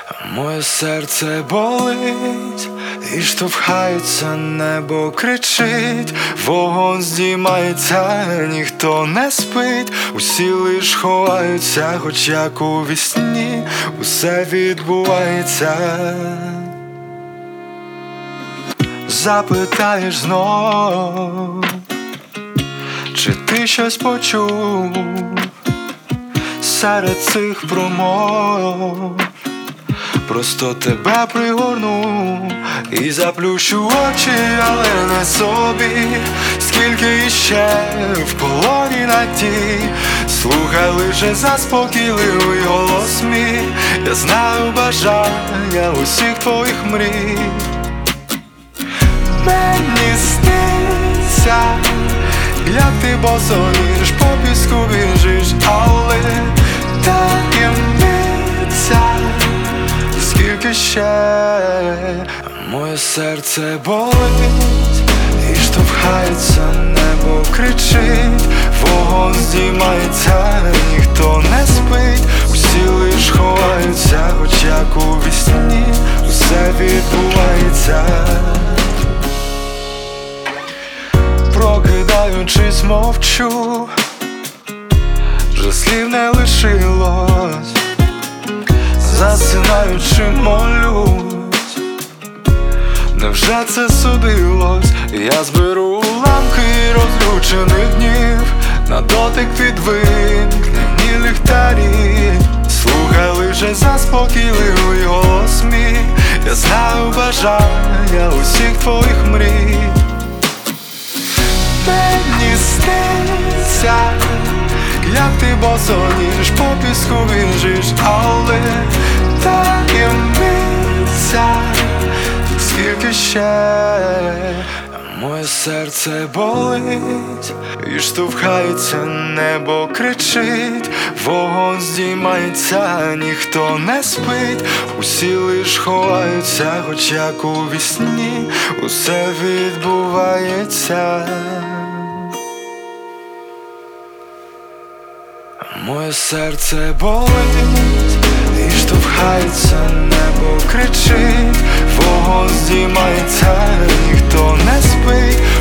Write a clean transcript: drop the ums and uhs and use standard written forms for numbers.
Моє серце болить і штовхається, небо кричить, вогонь здіймається, ніхто не спить, усі лиш ховаються, хоч як у вісні усе відбувається. Запитаєш знов, чи ти щось почув серед цих промов? Просто тебе пригорну і заплющу очі, але не собі. Скільки іще в полоні надій, слухай лише заспокійливий голос мій. Я знаю бажання усіх твоїх мрій. Мені сниться, як ти босоніж по піску біжиш, але таємниця. Скільки ще моє серце болить і штовхається, небо кричить, вогонь здіймається, ніхто не спить, усі лиш ховаються, хоч як у вісні усе відбувається. Прокидаючись мовчу, вже слів не лишилось, засинаючи молюсь, невже це судилось? Я зберу уламки розлючених днів, на дотик відвимкнені ліхтарі. Слухай лише заспокійливий голос мій. Я знаю бажання усіх твоїх мрій. Мені сниться, як ти босоніж по піску біжиш, але таємниця. Скільки ще моє серце болить і штовхається, небо кричить, вогонь здіймається, ніхто не спить, усі лиш ховаються, хоч як у вісні усе відбувається. Моє серце болить і штовхається, небо кричить, вогонь здіймається, ніхто не спить,